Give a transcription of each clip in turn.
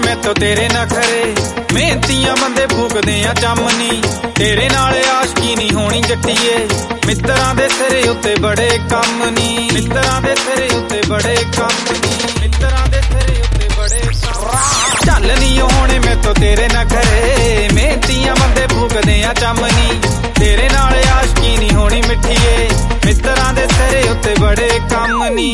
मैथों तेरे नखरे, मेहनतियां बंदे फूकदे आ चमनी। तेरे नाल आशकी नहीं होनी जट्टीए, मित्रां दे सिरे उत्ते बड़े कम नी, मित्रां दे सिरे उत्ते बड़े कम नी, मित्रां दे सिरे उत्ते बड़े कम। चल नहीं होने मैथों तेरे नखरे, मेहनतियां बंदे फूकदे आ चमनी। तेरे नाल आशकी नहीं होनी मिठीए, मित्रां दे सिरे उत्ते बड़े कम नी।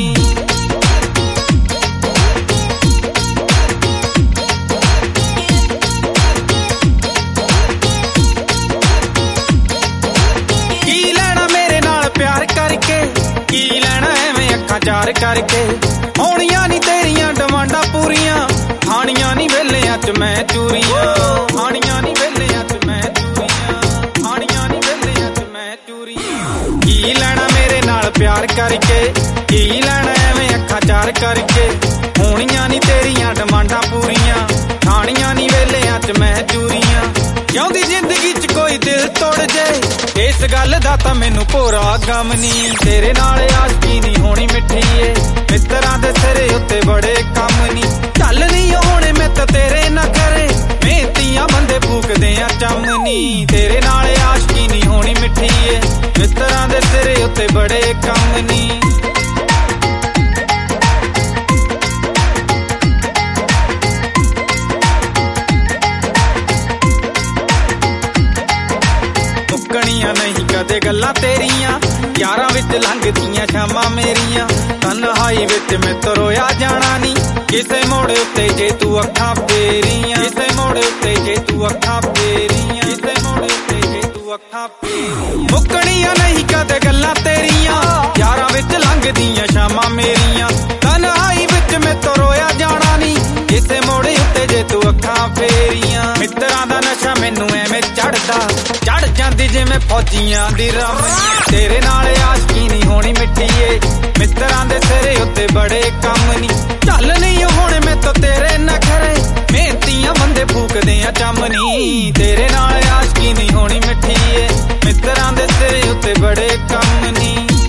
की लैना एवें अखां चार करके, होणियां नी तेरियां डिमांडां पूरियां, खाणियां नी वेलियां च मैं चूरियां, खाणियां नी वेलियां च मैं चूरियां, खाणियां नी वेलियां च मैं चूरियां। की लैना मेरे नाल प्यार करके, की लैना एवें अखां चार करके, होणियां नी तेरियां डिमांडां पूरियां, खाणियां नी वेलियां च मैं चूरियां। जिउंदी जिंदगी च कोई दिल तोड़ जे, इस गल दा तां मैनू भोरा गम नी। तेरे नाल आशकी नहीं होनी मिठीए, मित्रां दे सिरे उत्ते बड़े कम नी। चल नहीं होने मैं तां तेरे नखरे, मेहनतियां बंदे फूकदे आ चमनी। तेरे नाल आशकी नहीं होनी मिठीए, मित्रां दे सिरे उत्ते बड़े कम नी। नहीं कदे गल्लां तेरियां, यारां विच लंघदियां शामां मेरियां। तन्हाई विच मैं रोया जाना नी, किसे मोड़ उत्ते जे तू अखां फेरियां, किसे मोड़ उत्ते जे तू अखां फेरियां, किसे मोड़ उत्ते जे तू अखां फेरियां। मुक्कणियां नहीं कदे गल्लां तेरियां, यारां विच लंघदियां शामां मेरियां। तन्हाई विच मैं रोया जाना नी, किसे मोड़ उत्ते जे तू अखां फेरियां। मित्रां दा नशा मैनू एवें चढ़दा, चढ़ जांदी जिवें फौजियां दी रमनी। तेरे नाल आशकी नहीं होनी मिठीए, मित्रां दे सिरे उत्ते बड़े कम नी। चल नहीं होने मैं तो तेरे नखरे, मेहनतियां बंदे फूकदे आ चमनी। तेरे नाल आशकी नहीं होनी मिठीए, मित्रां दे सिरे उत्ते बड़े कम नी।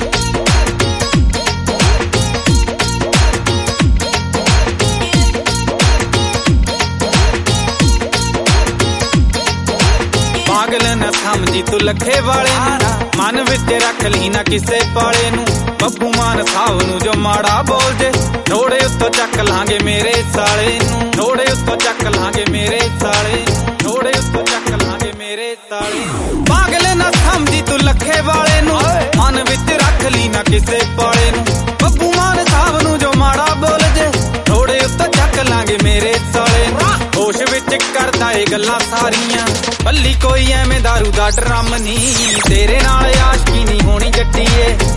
पागल न समझी तू लखे वाले नू, मन विच रख ली ना किसे पाले नू। बब्बू मान साहब नू जो माड़ा बोल जे, थोड़े उत्तों चक लांगे मेरे साले नू, थोड़े उत्तों चक लांगे मेरे साले नू, थोड़े उत्तों चक लांगे मेरे साले नू। पागल न समझी तू लखे वाले नू, मन विच रख ली ना किसे पाले नू। बब्बू मान साहब नू जो माड़ा बोल जे, थोड़े उत्तों चक लांगे मेरे साले नू। होश विच करदा ए गल्लां सारियां, भली कोई एवें दारू दा ड्रम नी। तेरे नाल आशकी नहीं होनी जट्टीए,